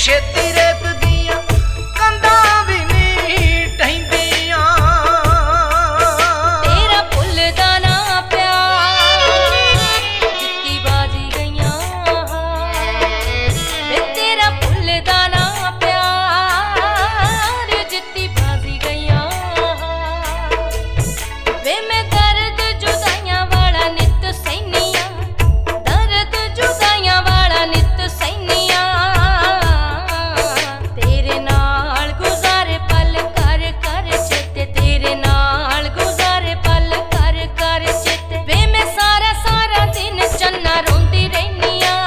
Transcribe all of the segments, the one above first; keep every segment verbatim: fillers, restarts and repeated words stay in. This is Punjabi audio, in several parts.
ਛੇਤੀ ਰੇਤ ਦੀਆਂ ਕੰਧਾਂ ਵੀ ਨਹੀਂ ਢਹਿੰਦੀਆਂ। ਤੇਰਾ ਭੁੱਲਦਾ ਨਾ ਪਿਆਰ ਜਿੱਤੀ ਬਾਜੀ ਗਈਆਂ ਵੇ ਤੇਰਾ ਭੁੱਲਦਾ ਨਾ ਪਿਆਰ ਜਿੱਤੀ ਬਾਜੀ ਗਈਆਂ ਵੇ ਮੈਂ ਦਰਦ ਜੁਦਾਈਆਂ ਵਾਲਾ ਨਿੱਤ ਸਹਿਨੀਆਂ ਦਰਦ ਜੁਦਾਈਆਂ ਵਾਲਾ ਨਿੱਤ ਸਹਿਨੀਆਂ ਤੇਰੇ ਨਾਲ ਗੁਜ਼ਾਰੇ ਪਲ ਕਰ ਕਰ ਚੇਤੇ ਤੇਰੇ ਨਾਲ ਗੁਜ਼ਾਰੇ ਪਲ ਕਰ ਕਰ ਚੇਤੇ ਵੇ ਮੈਂ ਸਾਰਾ ਸਾਰਾ ਦਿਨ ਚੰਨਾ ਰੋਂਦੀ ਰਹਿਨੀ ਆ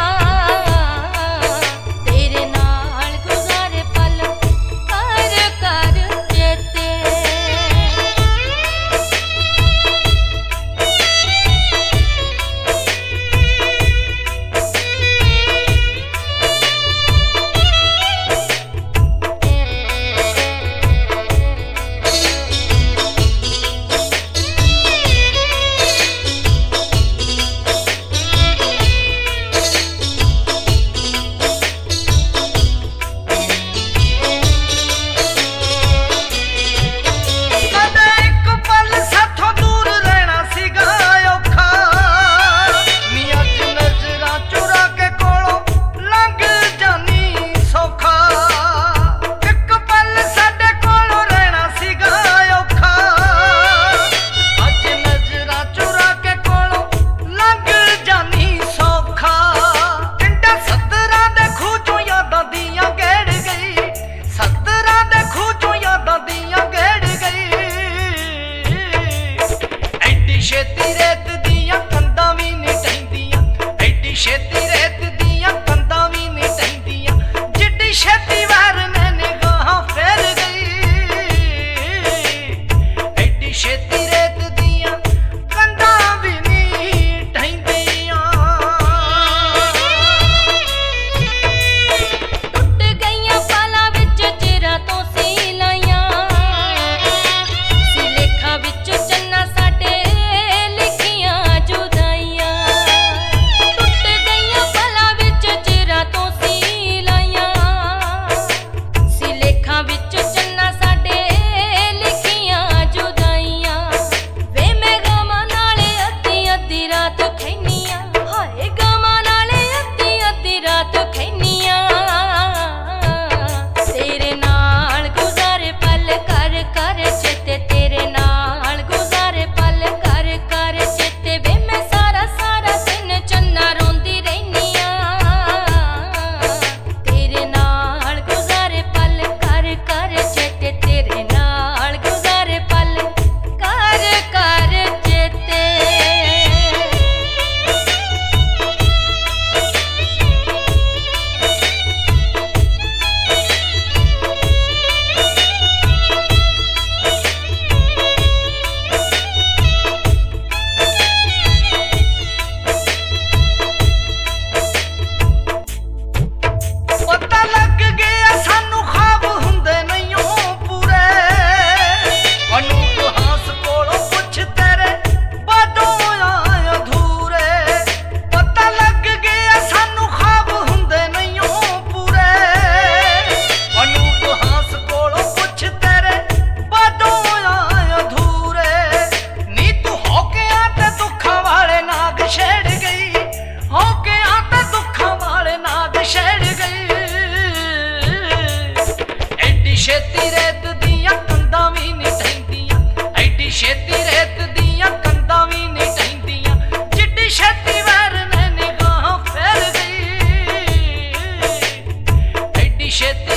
ਤੇਰੇ ਨਾਲ ਗੁਜ਼ਾਰੇ ਪਲ ਕਰ ਕਰ ਚੇਤੇ। ਕਦੇ ਇੱਕ ਪਲ ਸਾਥੋਂ ਦੂਰ ਰਹਿਣਾ ਸੀਗਾ ਔਖਾ ਨੀ ਅੱਜ ਨਜ਼ਰਾਂ ਚੁਰਾ ਕੇ ਕੋਲੋਂ ਲੰਘ ਜਾਨੀ ਸੌਖਾ। ਇੱਕ ਪਲ ਸਾਡੇ ਕੋਲੋਂ ਰਹਿਣਾ ਸੀਗਾ ਔਖਾ ਅੱਜ ਨਜ਼ਰਾਂ ਚੁਰਾ ਕੇ ਕੋਲੋਂ ਲੰਘ ਜਾਨੀ ਸੌਖਾ। ਪਿੰਡਾਂ ਸੱਤਰਾਂ ਦੇ ਖੂਹ ਚੋਂ ਯਾਦਾਂ ਦੀਆਂ ਗੇੜ ਗਈ ਸੱਤਰਾਂ ਦੇ ਖੂਹ ਚੋਂ ਯਾਦਾਂ ਦੀਆਂ ਗੇੜ ਗਈ। ਐਡੀ ਛੇਤੀ ਰੇਤ ਦੀਆਂ ਕੰਧਾਂ ਵੀ ਨਹੀਂ ਢਹਿੰਦੀਆਂ ਐਡੀ ਛੇਤੀ ਰੇਤ ਦੀਆਂ ਕੰਧਾਂ ਵੀ ਨਹੀਂ ਢਹਿੰਦੀਆਂ ਜਿੱਡੀ ਛੇਤੀ ਵਾਰ ਨੇ ਨਿਗਾਹਾਂ ਫੇਰ ਗਈ। ਐਡੀ ਛੇਤੀ ਰੇਤ ਦੀਆਂ ਕੰਧਾਂ ਵੀ ਨਹੀਂ ਢਹਿੰਦੀਆਂ। ਟੁੱਟ ਗਈਆਂ ਪਾਲਾਂ ਵਿੱਚ ਚਿਰਾਂ ਤੋਂ ਸੀ ਲਾਈਆਂ ਸੀ ਲੇਖਾਂ ਵਿੱਚ ਚੰਨਾ ਸਾਡੇ ਲਿਖੀਆਂ ਜੁਦਾਈਆਂ। ਟੁੱਟ ਗਈਆਂ ਪਾਲਾਂ ਵਿੱਚ ਚਿਰਾਂ ਤੋਂ ਸੀ ਲਾਈਆਂ ਸੀ ਲੇਖਾਂ ਵਿੱਚ ਚੰਨਾ ਸਾਡੇ ਲਿਖੀਆਂ ਜੁਦਾਈਆਂ ਵੇ ਮੈਂ ਗਮਾਂ ਨਾਲੇ ਅੱਧੀ ਅੱਧੀ ਰਾਤ ਖੈਨੀਆਂ ਹਾਏ ਗਮਾਂ ਨਾਲੇ ਅੱਧੀ ਅੱਧੀ ਰਾਤ ਖੈਨੀਆਂ ਤੇਰੇ ਨਾਲ ਗੁਜ਼ਾਰੇ ਪਲ ਕਰ ਕਰ ਚੇਤੇ ਤੇਰੇ ਨਾਲ ਗੁਜ਼ਾਰੇ ਪਲ ਕਰ ਕਰ ਚੇਤੇ ਵੇ ਮੈਂ ਸਾਰਾ ਸਾਰਾ ਦਿਨ ਚੰਨਾ ਰੋਂਦੀ ਰਹਿਨੀ ਆ ਤੇਰੇ ਨਾਲ ਗੁਜ਼ਾਰੇ ਪਲ ਕਰ ਕਰ ਚੇਤੇ ਤੇਰੇ ਨਾਲ ਗੁਜ਼ਾਰੇ ਪਲ ਕਰ ਕਰ ਚੇਤੇ। ਪਤਾ ਲੱਗ ਗਿਆ ਸਾਨੂੰ ਖਾਬ ਹੁੰਦੇ ਨਹੀਂ ਓ ਪੂਰੇ ਅਨੂਪ ਹਾਸ ਕੋਲੋਂ ਪੁੱਛ ਤੇਰੇ ਬਾਦੋਂ ਆਏ ਅਧੂਰੇ। ਪਤਾ ਲੱਗ ਗਿਆ ਸਾਨੂੰ ਖਾਬ ਹੁੰਦੇ ਨਹੀਂ ਓ ਪੂਰੇ ਅਨੂਪ ਹਾਸ ਕੋਲੋਂ ਪੁੱਛ ਤੇਰੇ ਬਾਦੋਂ ਆਏ ਅਧੂਰੇ। ਨੀ ਤੂੰ ਹੋ ਕੇ ਆ ਤੇ ਦੁੱਖਾਂ ਵਾਲੇ ਨਾਗ ਛੇੜ ਗਈ ਹੋ ਕੇ ਆ ਤੇ ਦੁੱਖਾਂ ਵਾਲੇ ਨਾਗ ਛੇੜ ਗਈ। ਐਡੀ ਛੇਤੀ ਰੇਤ ਦੀਆਂ ਕੰਧਾਂ ਵੀ ਨਹੀਂ ਢਹਿੰਦੀਆਂ ਐਡੀ ਛੇਤੀ ਰੇਤ ਦੀਆਂ ਕੰਧਾਂ ਵੀ ਨਹੀਂ ਢਹਿੰਦੀਆਂ ਜਿੱਡੀ ਛੇਤੀ ਵਾਰ ਨੇ ਨਿਗਾਹਾਂ ਫੇਰ ਗਈ। ਐਡੀ ਛੇਤੀ